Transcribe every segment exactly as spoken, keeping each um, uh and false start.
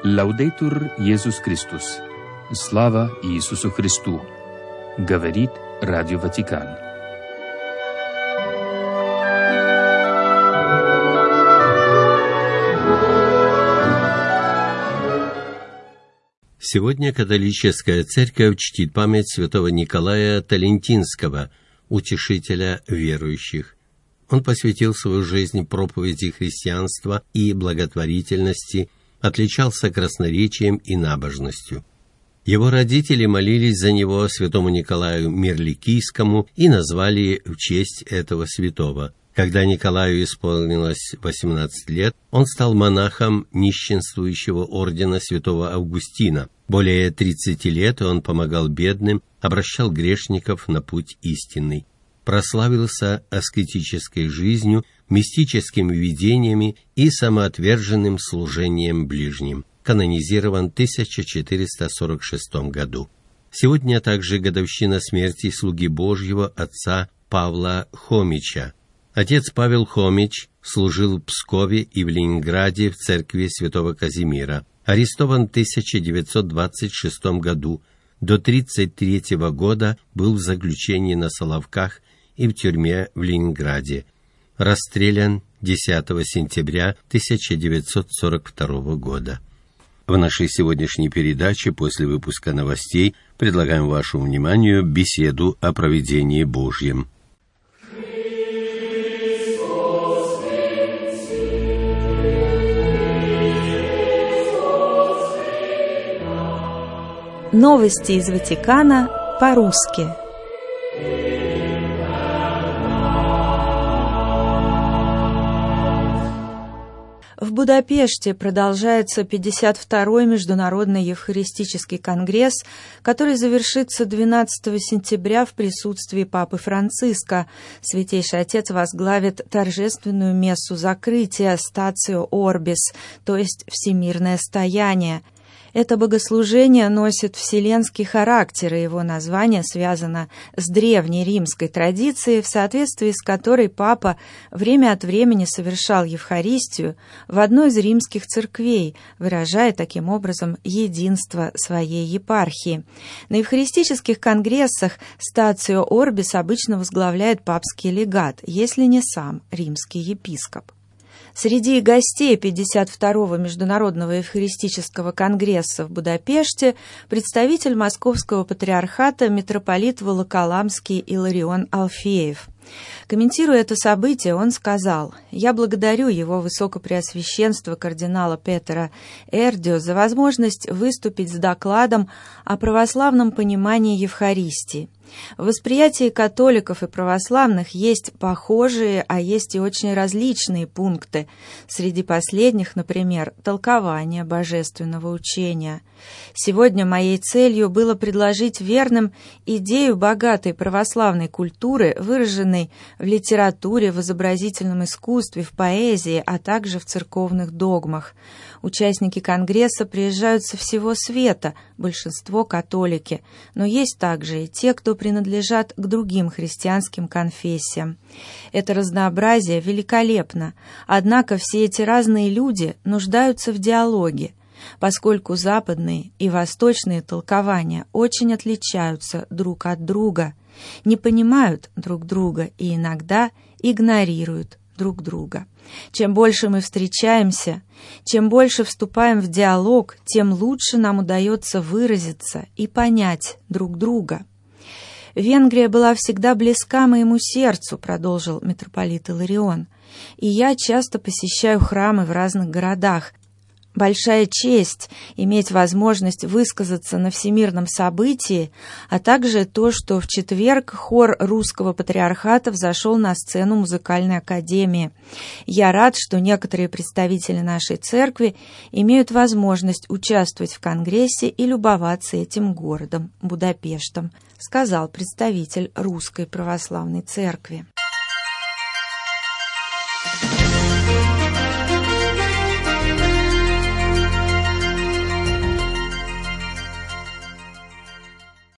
Лаудейтур Иисус Христос. Слава Иисусу Христу. Говорит Радио Ватикан. Сегодня католическая церковь чтит память святого Николая Талентинского, утешителя верующих. Он посвятил свою жизнь проповеди христианства и благотворительности, отличался красноречием и набожностью. Его родители молились за него святому Николаю Мирликийскому и назвали в честь этого святого. Когда Николаю исполнилось восемнадцать лет, он стал монахом нищенствующего ордена святого Августина. Более тридцати лет он помогал бедным, обращал грешников на путь истинный. Прославился аскетической жизнью, мистическими видениями и самоотверженным служением ближним. Канонизирован в тысяча четыреста сорок шестом году. Сегодня также годовщина смерти слуги Божьего отца Павла Хомича. Отец Павел Хомич служил в Пскове и в Ленинграде в церкви святого Казимира. Арестован в тысяча девятьсот двадцать шестом году. До тридцать третьего года был в заключении на Соловках и в тюрьме в Ленинграде. Расстрелян десятого сентября тысяча девятьсот сорок второго года. В нашей сегодняшней передаче после выпуска новостей предлагаем вашему вниманию беседу о провидении Божьем. Новости из Ватикана по-русски. В Будапеште продолжается пятьдесят второй Международный Евхаристический конгресс, который завершится двенадцатого сентября в присутствии Папы Франциска. Святейший Отец возглавит торжественную мессу закрытия «Стацио Орбис», то есть «Всемирное стояние». Это богослужение носит вселенский характер, и его название связано с древней римской традицией, в соответствии с которой Папа время от времени совершал Евхаристию в одной из римских церквей, выражая таким образом единство своей епархии. На евхаристических конгрессах «Стацио Орбис» обычно возглавляет папский легат, если не сам римский епископ. Среди гостей пятьдесят второго Международного Евхаристического конгресса в Будапеште представитель Московского патриархата митрополит Волоколамский Иларион Алфеев. Комментируя это событие, он сказал: «Я благодарю его высокопреосвященство кардинала Петера Эрдио за возможность выступить с докладом о православном понимании Евхаристии. В восприятии католиков и православных есть похожие, а есть и очень различные пункты. Среди последних, например, толкование божественного учения. Сегодня моей целью было предложить верным идею богатой православной культуры, выраженной в литературе, в изобразительном искусстве, в поэзии, а также в церковных догмах. Участники конгресса приезжают со всего света, большинство католики, но есть также и те, кто принадлежат к другим христианским конфессиям. Это разнообразие великолепно, однако все эти разные люди нуждаются в диалоге, поскольку западные и восточные толкования очень отличаются друг от друга, не понимают друг друга и иногда игнорируют друг друга. Чем больше мы встречаемся, чем больше вступаем в диалог, тем лучше нам удается выразиться и понять друг друга. Венгрия была всегда близка моему сердцу», — продолжил митрополит Иларион, «и я часто посещаю храмы в разных городах. Большая честь иметь возможность высказаться на всемирном событии, а также то, что в четверг хор Русского патриархата взошел на сцену музыкальной академии. Я рад, что некоторые представители нашей церкви имеют возможность участвовать в конгрессе и любоваться этим городом, Будапештом», — сказал представитель Русской православной церкви.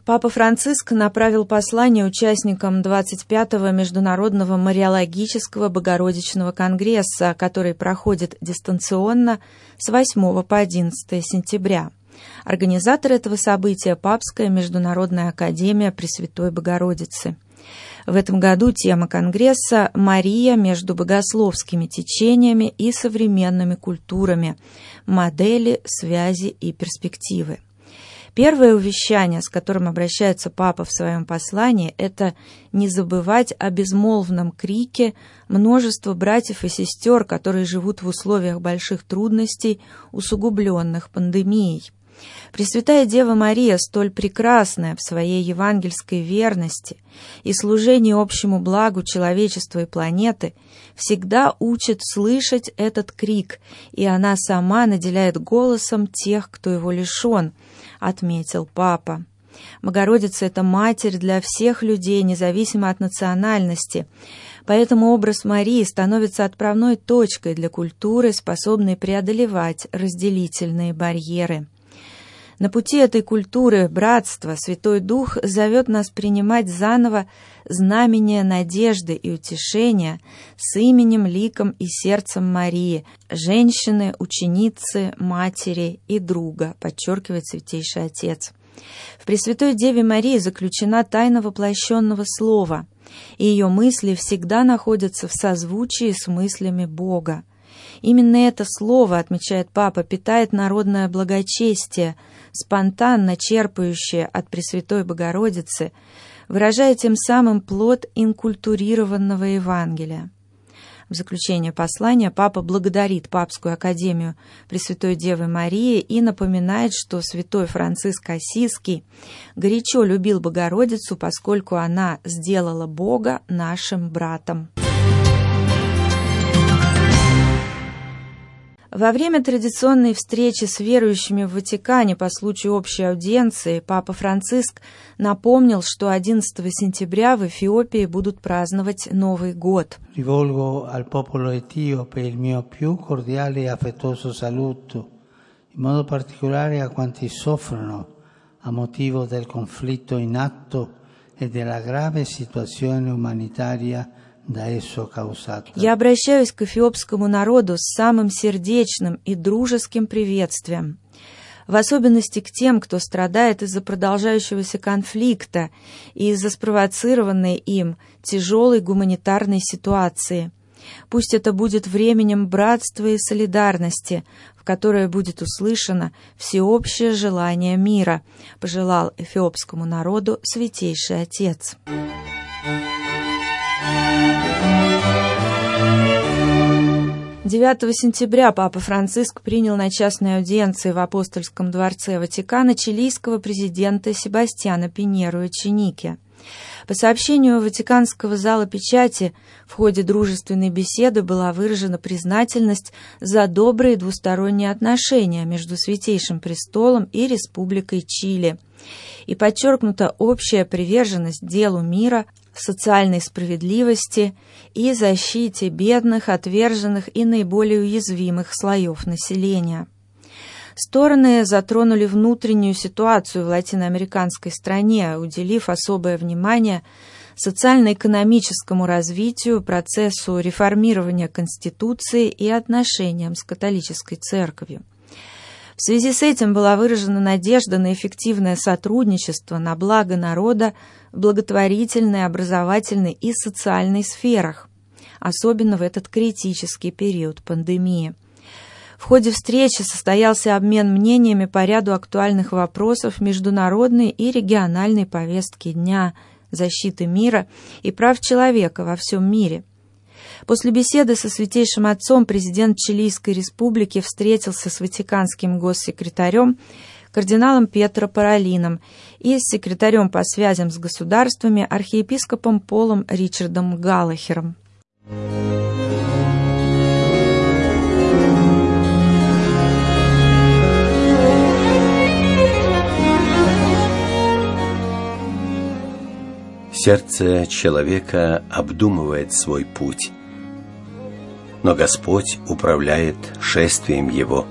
Папа Франциск направил послание участникам двадцать пятого Международного Мариологического Богородичного конгресса, который проходит дистанционно с восьмого по одиннадцатое сентября. Организатор этого события – Папская Международная Академия Пресвятой Богородицы. В этом году тема конгресса «Мария между богословскими течениями и современными культурами. Модели, связи и перспективы». Первое увещание, с которым обращается Папа в своем послании, это не забывать о безмолвном крике множества братьев и сестер, которые живут в условиях больших трудностей, усугубленных пандемией. Пресвятая Дева Мария, столь прекрасная в своей евангельской верности и служении общему благу человечества и планеты, всегда учит слышать этот крик, и она сама наделяет голосом тех, кто его лишен, отметил Папа. Богородица – это Матерь для всех людей, независимо от национальности. Поэтому образ Марии становится отправной точкой для культуры, способной преодолевать разделительные барьеры. На пути этой культуры братства Святой Дух зовет нас принимать заново знамения надежды и утешения с именем, ликом и сердцем Марии, женщины, ученицы, матери и друга, подчеркивает Святейший Отец. В Пресвятой Деве Марии заключена тайна воплощенного Слова, и ее мысли всегда находятся в созвучии с мыслями Бога. Именно это слово, отмечает Папа, питает народное благочестие, спонтанно черпающее от Пресвятой Богородицы, выражая тем самым плод инкультурированного Евангелия. В заключение послания Папа благодарит Папскую Академию Пресвятой Девы Марии и напоминает, что святой Франциск Ассизский горячо любил Богородицу, поскольку она сделала Бога нашим братом. Во время традиционной встречи с верующими в Ватикане по случаю общей аудиенции Папа Франциск напомнил, что одиннадцатого сентября в Эфиопии будут праздновать Новый год. Rivolgo al popolo etiope il mio più cordiale e affettuoso saluto, in modo particolare a quanti soffrono a motivo del conflitto in atto e della grave situazione umanitaria. Я обращаюсь к эфиопскому народу с самым сердечным и дружеским приветствием, в особенности к тем, кто страдает из-за продолжающегося конфликта и из-за спровоцированной им тяжелой гуманитарной ситуации. Пусть это будет временем братства и солидарности, в которое будет услышано всеобщее желание мира, пожелал эфиопскому народу Святейший Отец. девятого сентября Папа Франциск принял на частной аудиенции в Апостольском дворце Ватикана чилийского президента Себастьяна Пиньеру Эченике. По сообщению Ватиканского зала печати, в ходе дружественной беседы была выражена признательность за добрые двусторонние отношения между Святейшим Престолом и Республикой Чили, и подчеркнута общая приверженность делу мира, социальной справедливости и защите бедных, отверженных и наиболее уязвимых слоев населения. Стороны затронули внутреннюю ситуацию в латиноамериканской стране, уделив особое внимание социально-экономическому развитию, процессу реформирования Конституции и отношениям с католической церковью. В связи с этим была выражена надежда на эффективное сотрудничество на благо народа в благотворительной, образовательной и социальной сферах, особенно в этот критический период пандемии. В ходе встречи состоялся обмен мнениями по ряду актуальных вопросов международной и региональной повестки дня, защиты мира и прав человека во всем мире. После беседы со Святейшим Отцом президент Чилийской республики встретился с ватиканским госсекретарем кардиналом Пьетро Паролином и с секретарем по связям с государствами архиепископом Полом Ричардом Галлахером. Сердце человека обдумывает свой путь, но Господь управляет шествием его.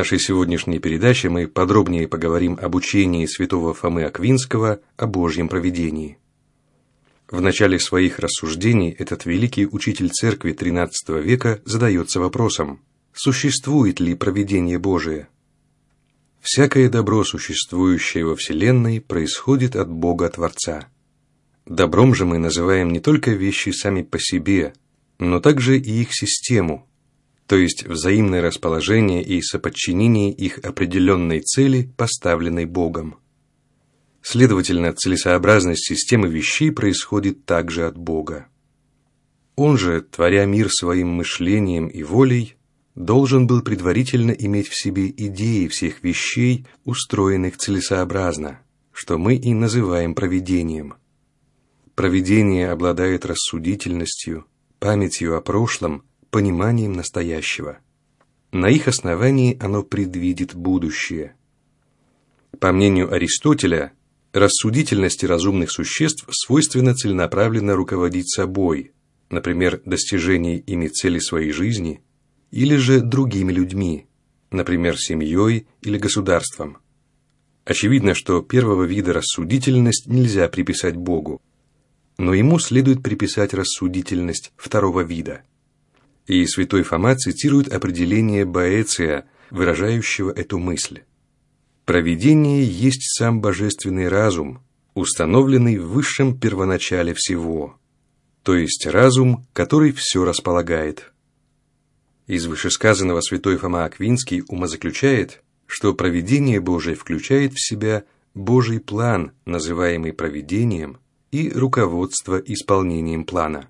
нашей сегодняшней передаче мы подробнее поговорим об учении святого Фомы Аквинского о Божьем провидении. В начале своих рассуждений этот великий учитель церкви тринадцатого века задается вопросом: существует ли провидение Божие? Всякое добро, существующее во Вселенной, происходит от Бога Творца. Добром же мы называем не только вещи сами по себе, но также и их систему, то есть взаимное расположение и соподчинение их определенной цели, поставленной Богом. Следовательно, целесообразность системы вещей происходит также от Бога. Он же, творя мир своим мышлением и волей, должен был предварительно иметь в себе идеи всех вещей, устроенных целесообразно, что мы и называем провидением. Провидение обладает рассудительностью, памятью о прошлом, пониманием настоящего. На их основании оно предвидит будущее. По мнению Аристотеля, рассудительности разумных существ свойственно целенаправленно руководить собой, например, достижением ими цели своей жизни, или же другими людьми, например, семьей или государством. Очевидно, что первого вида рассудительность нельзя приписать Богу, но ему следует приписать рассудительность второго вида. И святой Фома цитирует определение Боэция, выражающего эту мысль. Провидение есть сам божественный разум, установленный в высшем первоначале всего, то есть разум, который все располагает. Из вышесказанного святой Фома Аквинский умозаключает, что провидение Божие включает в себя Божий план, называемый провидением, и руководство исполнением плана.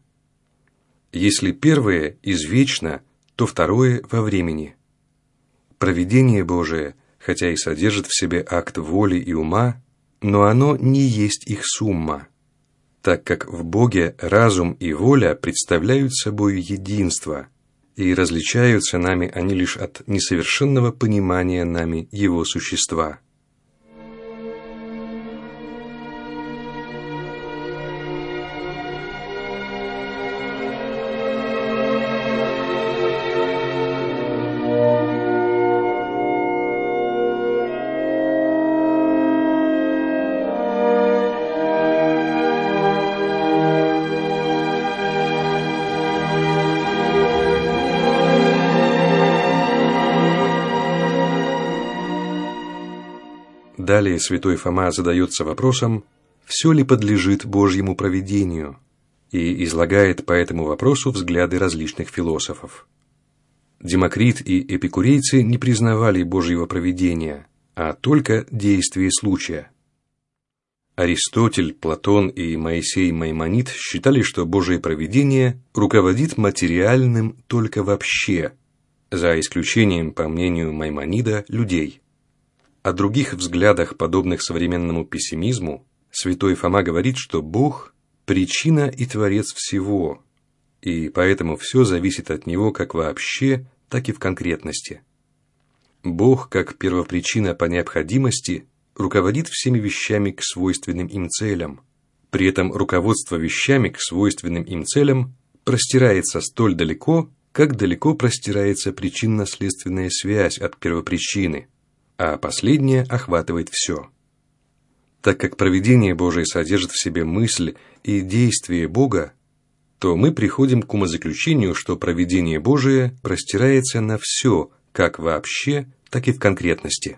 Если первое извечно, то второе во времени. Провидение Божие, хотя и содержит в себе акт воли и ума, но оно не есть их сумма, так как в Боге разум и воля представляют собой единство, и различаются нами они лишь от несовершенного понимания нами его существа. Далее святой Фома задается вопросом, все ли подлежит Божьему провидению, и излагает по этому вопросу взгляды различных философов. Демокрит и эпикурейцы не признавали Божьего провидения, а только действие случая. Аристотель, Платон и Моисей Маймонид считали, что Божие провидение руководит материальным только вообще, за исключением, по мнению Маймонида, людей. О других взглядах, подобных современному пессимизму, святой Фома говорит, что Бог – причина и творец всего, и поэтому все зависит от Него как вообще, так и в конкретности. Бог, как первопричина по необходимости, руководит всеми вещами к свойственным им целям. При этом руководство вещами к свойственным им целям простирается столь далеко, как далеко простирается причинно-следственная связь от первопричины, а последнее охватывает все. Так как провидение Божие содержит в себе мысль и действие Бога, то мы приходим к умозаключению, что провидение Божие простирается на все, как вообще, так и в конкретности.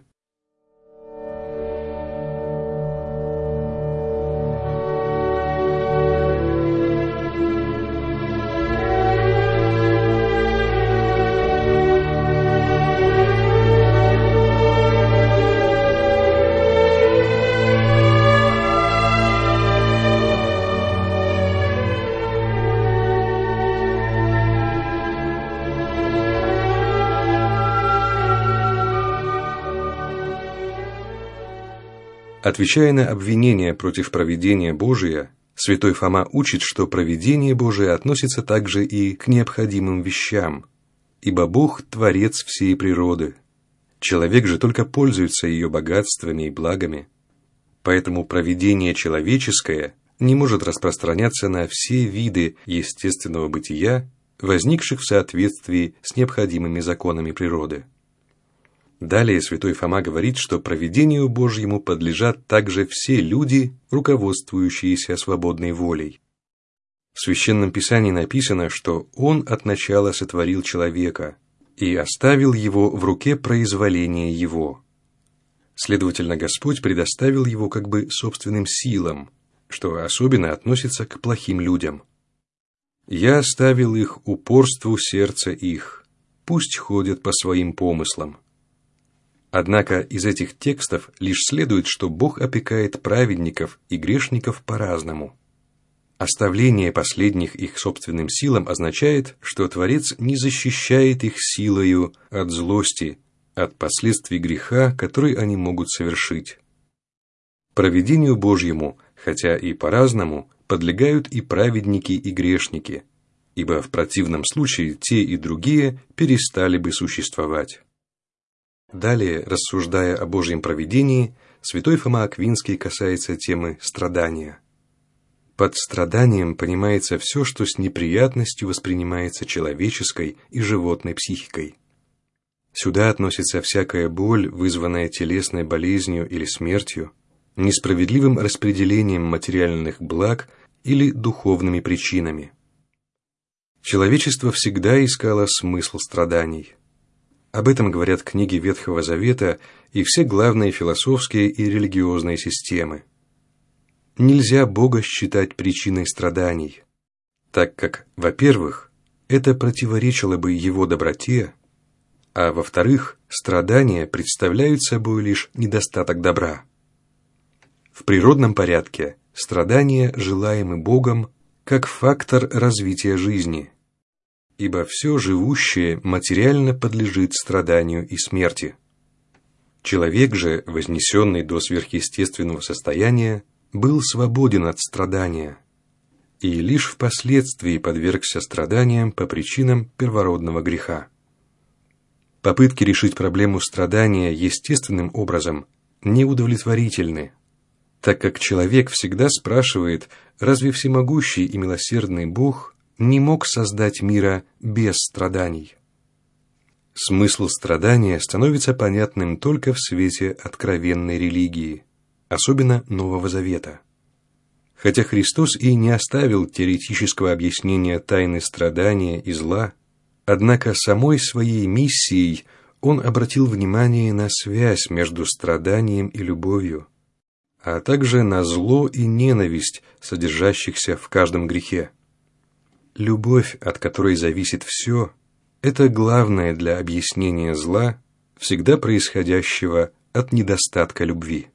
Отвечая на обвинения против провидения Божия, святой Фома учит, что провидение Божие относится также и к необходимым вещам, ибо Бог – творец всей природы. Человек же только пользуется ее богатствами и благами. Поэтому провидение человеческое не может распространяться на все виды естественного бытия, возникших в соответствии с необходимыми законами природы. Далее святой Фома говорит, что провидению Божьему подлежат также все люди, руководствующиеся свободной волей. В Священном Писании написано, что Он от начала сотворил человека и оставил его в руке произволения его. Следовательно, Господь предоставил его как бы собственным силам, что особенно относится к плохим людям. «Я оставил их упорству сердца их, пусть ходят по своим помыслам». Однако из этих текстов лишь следует, что Бог опекает праведников и грешников по-разному. Оставление последних их собственным силам означает, что Творец не защищает их силою от злости, от последствий греха, который они могут совершить. Провидению Божьему, хотя и по-разному, подлегают и праведники, и грешники, ибо в противном случае те и другие перестали бы существовать. Далее, рассуждая о Божьем провидении, святой Фома Аквинский касается темы страдания. Под страданием понимается все, что с неприятностью воспринимается человеческой и животной психикой. Сюда относится всякая боль, вызванная телесной болезнью или смертью, несправедливым распределением материальных благ или духовными причинами. Человечество всегда искало смысл страданий. Об этом говорят книги Ветхого Завета и все главные философские и религиозные системы. Нельзя Бога считать причиной страданий, так как, во-первых, это противоречило бы Его доброте, а во-вторых, страдания представляют собой лишь недостаток добра. В природном порядке страдания желаемы Богом как фактор развития жизни, ибо все живущее материально подлежит страданию и смерти. Человек же, вознесенный до сверхъестественного состояния, был свободен от страдания и лишь впоследствии подвергся страданиям по причинам первородного греха. Попытки решить проблему страдания естественным образом неудовлетворительны, так как человек всегда спрашивает, разве всемогущий и милосердный Бог не мог создать мира без страданий? Смысл страдания становится понятным только в свете откровенной религии, особенно Нового Завета. Хотя Христос и не оставил теоретического объяснения тайны страдания и зла, однако самой своей миссией Он обратил внимание на связь между страданием и любовью, а также на зло и ненависть, содержащихся в каждом грехе. Любовь, от которой зависит все, это главное для объяснения зла, всегда происходящего от недостатка любви.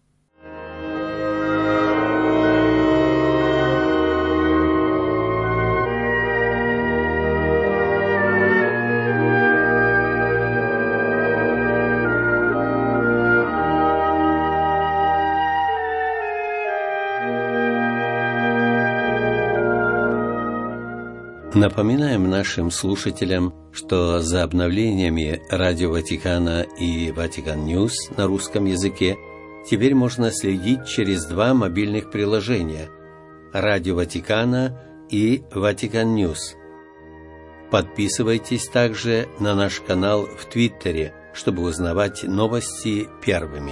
Напоминаем нашим слушателям, что за обновлениями Радио Ватикана и Ватикан Ньюс на русском языке теперь можно следить через два мобильных приложения – Радио Ватикана и Ватикан Ньюс. Подписывайтесь также на наш канал в Твиттере, чтобы узнавать новости первыми.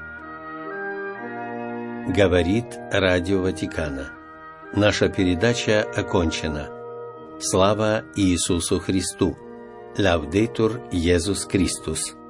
Говорит Радио Ватикана. Наша передача окончена. Слава Иисусу Христу! Лаудетур Иисус Христос!